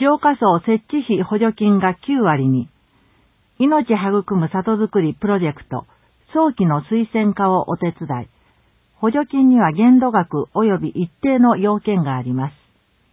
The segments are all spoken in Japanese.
浄化槽設置費補助金が9割に、命育む里づくりプロジェクト、早期の推薦化をお手伝い。補助金には限度額及び一定の要件があります。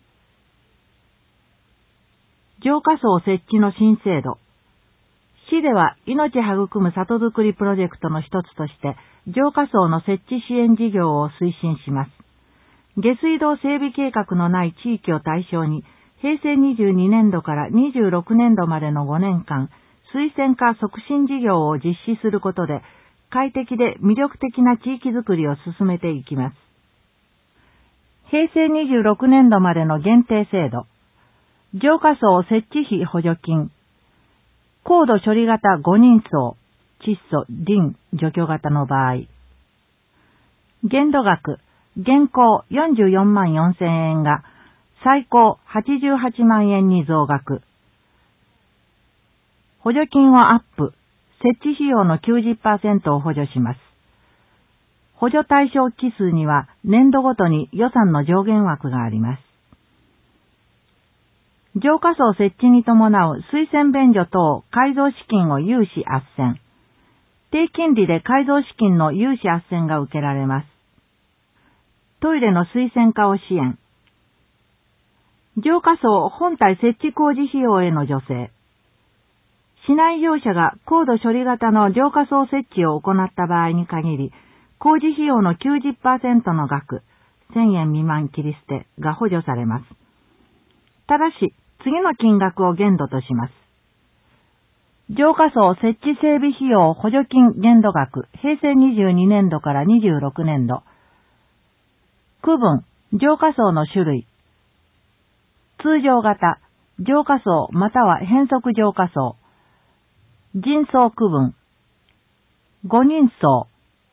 浄化槽設置の新制度。市では命育む里づくりプロジェクトの一つとして、浄化槽の設置支援事業を推進します。下水道整備計画のない地域を対象に、平成22年度から26年度までの5年間、推薦化促進事業を実施することで、快適で魅力的な地域づくりを進めていきます。平成26年度までの限定制度。浄化槽設置費補助金。高度処理型5人槽、窒素、リン、除去型の場合。限度額、現行44万4千円が最高88万円に増額。補助金をアップ、設置費用の 90% を補助します。補助対象期数には年度ごとに予算の上限枠があります。浄化槽設置に伴う水洗便所等改造資金を融資斡旋。低金利で改造資金の融資斡旋が受けられます。トイレの水洗化を支援。浄化槽本体設置工事費用への助成。市内業者が高度処理型の浄化槽設置を行った場合に限り、工事費用の 90% の額、1000円未満切り捨てが補助されます。ただし、次の金額を限度とします。浄化槽設置整備費用補助金限度額、平成22年度から26年度。区分、浄化槽の種類。通常型、浄化槽または変則浄化槽。人層区分。5人層。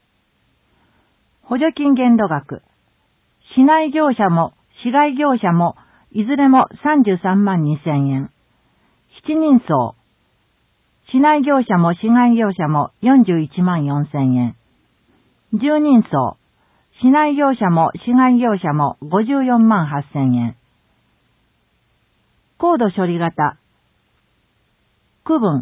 補助金限度額。市内業者も市外業者もいずれも33万2千円。7人層。市内業者も市外業者も41万4千円。10人層。市内業者も市外業者も54万8千円。高度処理型。区分。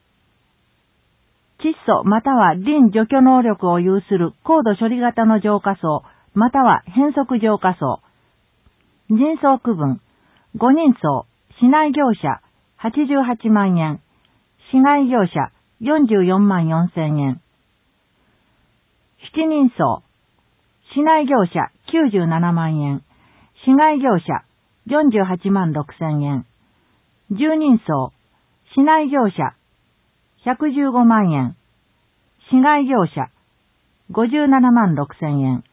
窒素またはリン除去能力を有する高度処理型の浄化槽または変則浄化槽。人層区分。5人層。市内業者88万円。市外業者44万4千円。7人層。市内業者97万円。市外業者48万6千円。10人層。市内業者115万円。市外業者57万6千円。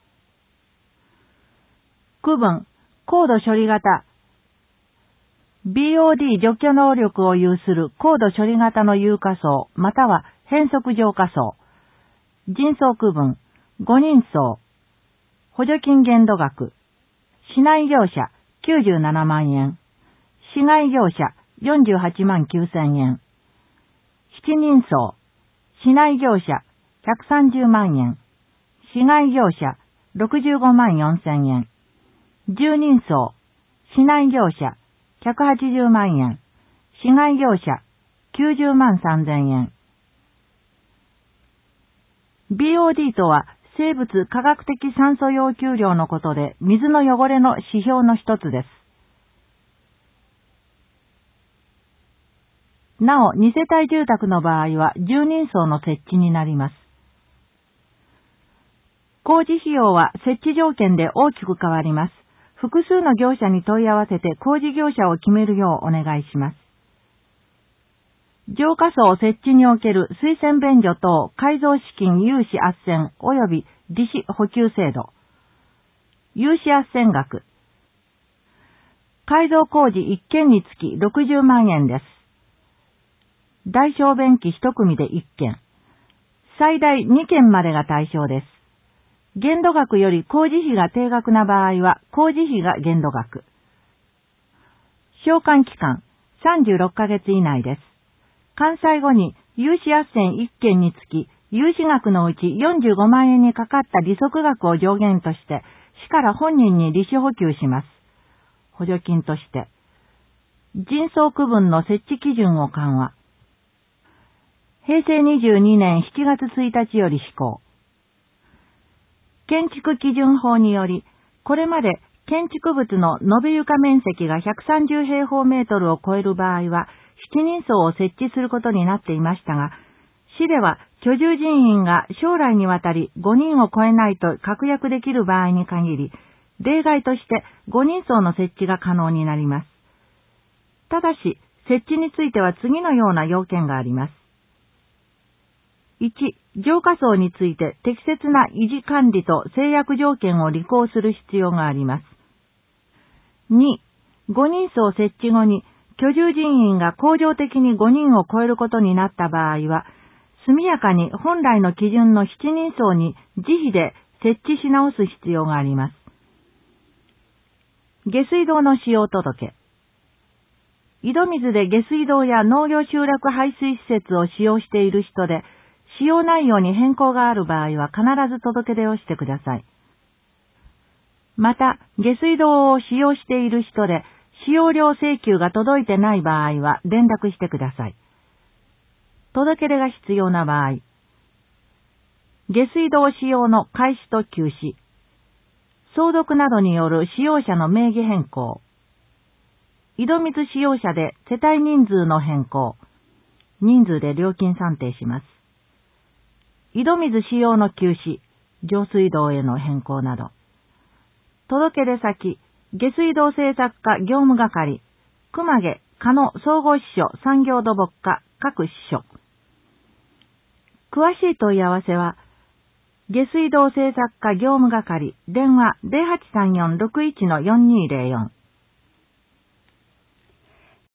区分、高度処理型。BOD 除去能力を有する高度処理型の有化槽または変則浄化槽。人層区分、5人層。補助金限度額。市内業者97万円。市外業者48万9千円。7人層。市内業者130万円。市外業者65万4千円。10人層。市内業者180万円。市外業者90万3千円。BOD とは生物化学的酸素要求量のことで水の汚れの指標の一つです。なお、2世帯住宅の場合は10人層の設置になります。工事費用は設置条件で大きく変わります。複数の業者に問い合わせて工事業者を決めるようお願いします。浄化槽設置における水洗便所等改造資金融資斡旋及び利子補給制度。融資斡旋額。改造工事1件につき60万円です。大小便器1組で1件。最大2件までが対象です。限度額より工事費が低額な場合は工事費が限度額。償還期間36ヶ月以内です。完済後に融資斡旋1件につき融資額のうち45万円にかかった利息額を上限として市から本人に利子補給します。補助金として。 人相区分の設置基準を緩和。平成22年7月1日より施行。建築基準法により、これまで建築物の延べ床面積が130平方メートルを超える場合は、7人層を設置することになっていましたが、市では居住人員が将来にわたり5人を超えないと確約できる場合に限り、例外として5人層の設置が可能になります。ただし、設置については次のような要件があります。1、浄化層について適切な維持管理と制約条件を履行する必要があります。2、5人層設置後に居住人員が恒常的に5人を超えることになった場合は、速やかに本来の基準の7人層に自費で設置し直す必要があります。下水道の使用届。井戸水で下水道や農業集落排水施設を使用している人で、使用内容に変更がある場合は必ず届け出をしてください。また、下水道を使用している人で、使用料請求が届いてない場合は連絡してください。届け出が必要な場合、下水道使用の開始と休止、相続などによる使用者の名義変更、井戸水使用者で世帯人数の変更、人数で料金算定します。井戸水使用の休止、上水道への変更など。届け出先、下水道政策課業務係、熊毛、加野総合支所産業土木課各支所。詳しい問い合わせは、下水道政策課業務係、電話 0834-61-4204